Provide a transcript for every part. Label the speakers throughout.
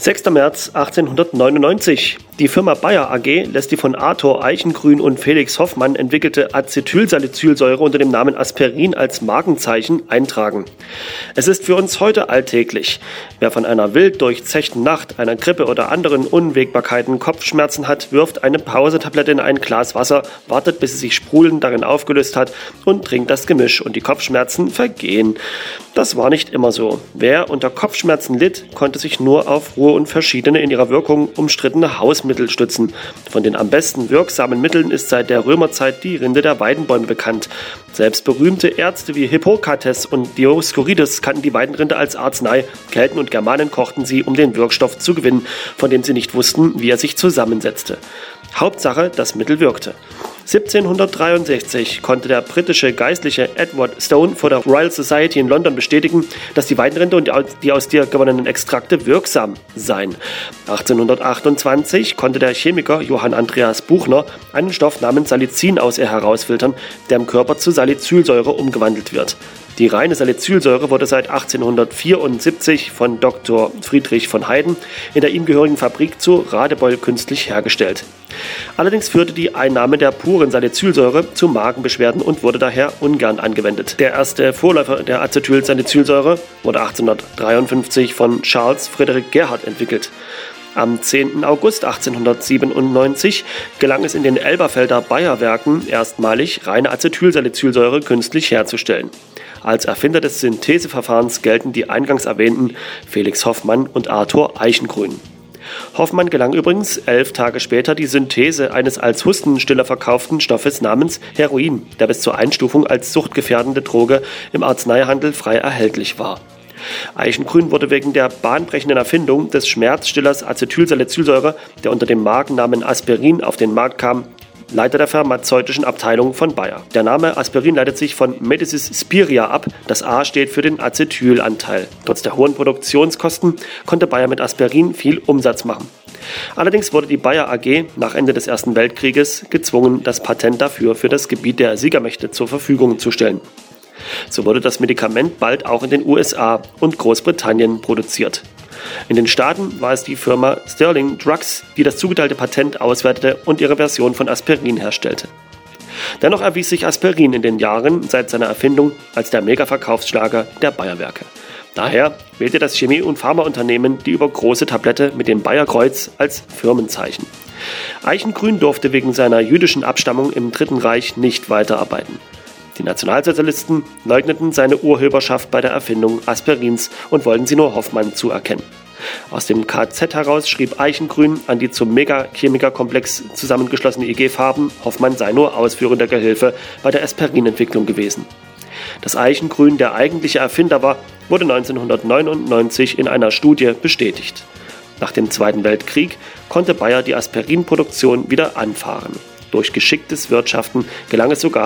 Speaker 1: 6. März 1899. Die Firma Bayer AG lässt die von Arthur Eichengrün und Felix Hoffmann entwickelte Acetylsalicylsäure unter dem Namen Aspirin als Markenzeichen eintragen. Es ist für uns heute alltäglich. Wer von einer wild durchzechten Nacht, einer Grippe oder anderen Unwägbarkeiten Kopfschmerzen hat, wirft eine Pausetablette in ein Glas Wasser, wartet, bis sie sich sprudelnd darin aufgelöst hat und trinkt das Gemisch und die Kopfschmerzen vergehen. Das war nicht immer so. Wer unter Kopfschmerzen litt, konnte sich nur auf Ruhe und verschiedene in ihrer Wirkung umstrittene Hausmittel stützen. Von den am besten wirksamen Mitteln ist seit der Römerzeit die Rinde der Weidenbäume bekannt. Selbst berühmte Ärzte wie Hippokrates und Dioskurides kannten die Weidenrinde als Arznei. Kelten und Germanen kochten sie, um den Wirkstoff zu gewinnen, von dem sie nicht wussten, wie er sich zusammensetzte. Hauptsache, das Mittel wirkte. 1763 konnte der britische Geistliche Edward Stone vor der Royal Society in London bestätigen, dass die Weidenrinde und die aus dir gewonnenen Extrakte wirksam seien. 1828 konnte der Chemiker Johann Andreas Buchner einen Stoff namens Salicin aus ihr herausfiltern, der im Körper zu Salicylsäure umgewandelt wird. Die reine Salicylsäure wurde seit 1874 von Dr. Friedrich von Heyden in der ihm gehörigen Fabrik zu Radebeul künstlich hergestellt. Allerdings führte die Einnahme der puren Salicylsäure zu Magenbeschwerden und wurde daher ungern angewendet. Der erste Vorläufer der Acetylsalicylsäure wurde 1853 von Charles Frederick Gerhardt entwickelt. Am 10. August 1897 gelang es in den Elberfelder Bayer-Werken erstmalig, reine Acetylsalicylsäure künstlich herzustellen. Als Erfinder des Syntheseverfahrens gelten die eingangs erwähnten Felix Hoffmann und Arthur Eichengrün. Hoffmann gelang übrigens 11 Tage später die Synthese eines als Hustenstiller verkauften Stoffes namens Heroin, der bis zur Einstufung als suchtgefährdende Droge im Arzneihandel frei erhältlich war. Eichengrün wurde wegen der bahnbrechenden Erfindung des Schmerzstillers Acetylsalicylsäure, der unter dem Markennamen Aspirin auf den Markt kam, Leiter der pharmazeutischen Abteilung von Bayer. Der Name Aspirin leitet sich von Medicis Spirea ab. Das A steht für den Acetylanteil. Trotz der hohen Produktionskosten konnte Bayer mit Aspirin viel Umsatz machen. Allerdings wurde die Bayer AG nach Ende des Ersten Weltkrieges gezwungen, das Patent dafür für das Gebiet der Siegermächte zur Verfügung zu stellen. So wurde das Medikament bald auch in den USA und Großbritannien produziert. In den Staaten war es die Firma Sterling Drugs, die das zugeteilte Patent auswertete und ihre Version von Aspirin herstellte. Dennoch erwies sich Aspirin in den Jahren seit seiner Erfindung als der Mega-Verkaufsschlager der Bayer-Werke. Daher wählte das Chemie- und Pharmaunternehmen die übergroße Tablette mit dem Bayer-Kreuz als Firmenzeichen. Eichengrün durfte wegen seiner jüdischen Abstammung im Dritten Reich nicht weiterarbeiten. Die Nationalsozialisten leugneten seine Urheberschaft bei der Erfindung Aspirins und wollten sie nur Hoffmann zuerkennen. Aus dem KZ heraus schrieb Eichengrün an die zum Mega-Chemiker-Komplex zusammengeschlossene IG Farben, Hoffmann sei nur ausführender Gehilfe bei der Aspirinentwicklung gewesen. Dass Eichengrün der eigentliche Erfinder war, wurde 1999 in einer Studie bestätigt. Nach dem Zweiten Weltkrieg konnte Bayer die Aspirinproduktion wieder anfahren. Durch geschicktes Wirtschaften gelang es sogar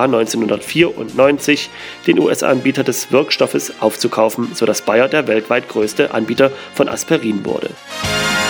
Speaker 1: 1994, den US-Anbieter des Wirkstoffes aufzukaufen, sodass Bayer der weltweit größte Anbieter von Aspirin wurde.